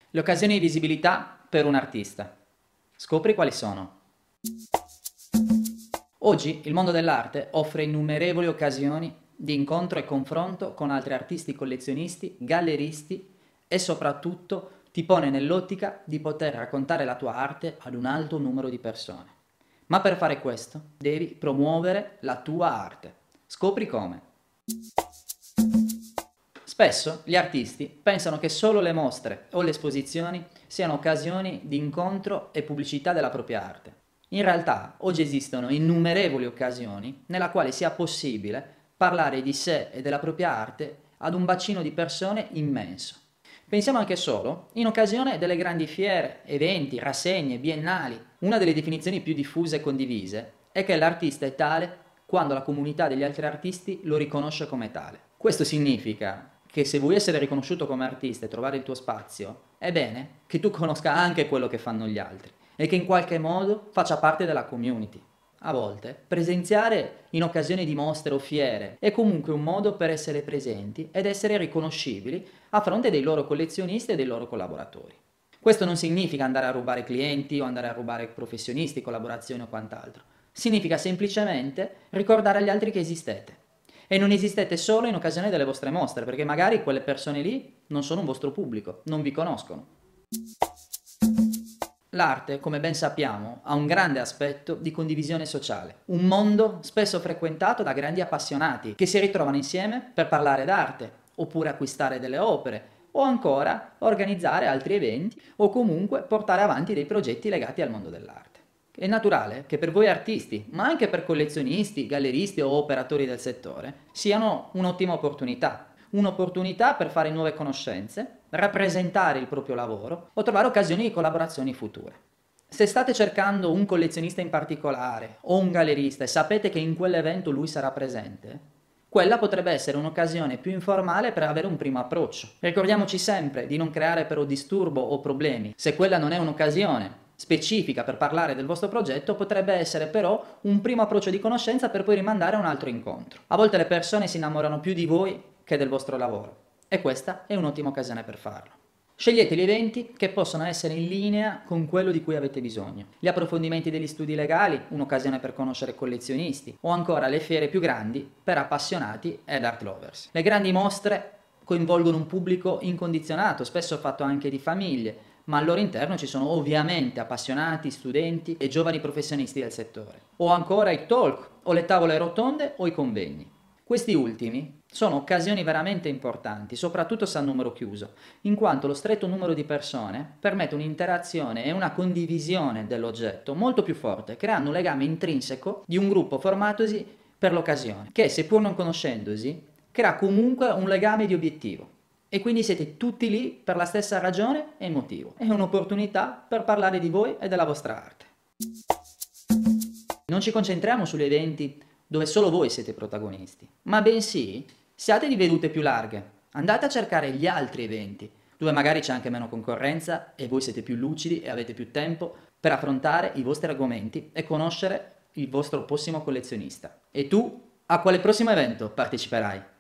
Le occasioni di visibilità per un artista. Scopri quali sono. Oggi il mondo dell'arte offre innumerevoli occasioni di incontro e confronto con altri artisti, collezionisti, galleristi e soprattutto ti pone nell'ottica di poter raccontare la tua arte ad un alto numero di persone. Ma per fare questo devi promuovere la tua arte. Scopri come. Spesso gli artisti pensano che solo le mostre o le esposizioni siano occasioni di incontro e pubblicità della propria arte. In realtà oggi esistono innumerevoli occasioni nella quale sia possibile parlare di sé e della propria arte ad un bacino di persone immenso. Pensiamo anche solo in occasione delle grandi fiere, eventi, rassegne, biennali. Una delle definizioni più diffuse e condivise è che l'artista è tale quando la comunità degli altri artisti lo riconosce come tale. Questo significa che se vuoi essere riconosciuto come artista e trovare il tuo spazio, è bene che tu conosca anche quello che fanno gli altri e che in qualche modo faccia parte della community. A volte, presenziare in occasioni di mostre o fiere è comunque un modo per essere presenti ed essere riconoscibili a fronte dei loro collezionisti e dei loro collaboratori. Questo non significa andare a rubare clienti o andare a rubare professionisti, collaborazioni o quant'altro. Significa semplicemente ricordare agli altri che esistete. E non esistete solo in occasione delle vostre mostre, perché magari quelle persone lì non sono un vostro pubblico, non vi conoscono. L'arte, come ben sappiamo, ha un grande aspetto di condivisione sociale, un mondo spesso frequentato da grandi appassionati che si ritrovano insieme per parlare d'arte, oppure acquistare delle opere, o ancora organizzare altri eventi o comunque portare avanti dei progetti legati al mondo dell'arte. È naturale che per voi artisti, ma anche per collezionisti, galleristi o operatori del settore, siano un'ottima opportunità. Un'opportunità per fare nuove conoscenze, rappresentare il proprio lavoro o trovare occasioni di collaborazioni future. Se state cercando un collezionista in particolare o un gallerista e sapete che in quell'evento lui sarà presente, quella potrebbe essere un'occasione più informale per avere un primo approccio. Ricordiamoci sempre di non creare però disturbo o problemi. Se quella non è un'occasione specifica per parlare del vostro progetto, potrebbe essere però un primo approccio di conoscenza per poi rimandare a un altro incontro. A volte le persone si innamorano più di voi che del vostro lavoro e questa è un'ottima occasione per farlo. Scegliete gli eventi che possono essere in linea con quello di cui avete bisogno. Gli approfondimenti degli studi legali, un'occasione per conoscere collezionisti, o ancora le fiere più grandi per appassionati ed art lovers. Le grandi mostre coinvolgono un pubblico incondizionato, spesso fatto anche di famiglie, ma al loro interno ci sono ovviamente appassionati, studenti e giovani professionisti del settore. O ancora i talk, o le tavole rotonde o i convegni. Questi ultimi sono occasioni veramente importanti, soprattutto se a numero chiuso, in quanto lo stretto numero di persone permette un'interazione e una condivisione dell'oggetto molto più forte, creando un legame intrinseco di un gruppo formatosi per l'occasione, che seppur non conoscendosi, crea comunque un legame di obiettivo. E quindi siete tutti lì per la stessa ragione e motivo. È un'opportunità per parlare di voi e della vostra arte. Non ci concentriamo sugli eventi dove solo voi siete protagonisti, ma bensì siate di vedute più larghe. Andate a cercare gli altri eventi, dove magari c'è anche meno concorrenza e voi siete più lucidi e avete più tempo per affrontare i vostri argomenti e conoscere il vostro prossimo collezionista. E tu, a quale prossimo evento parteciperai?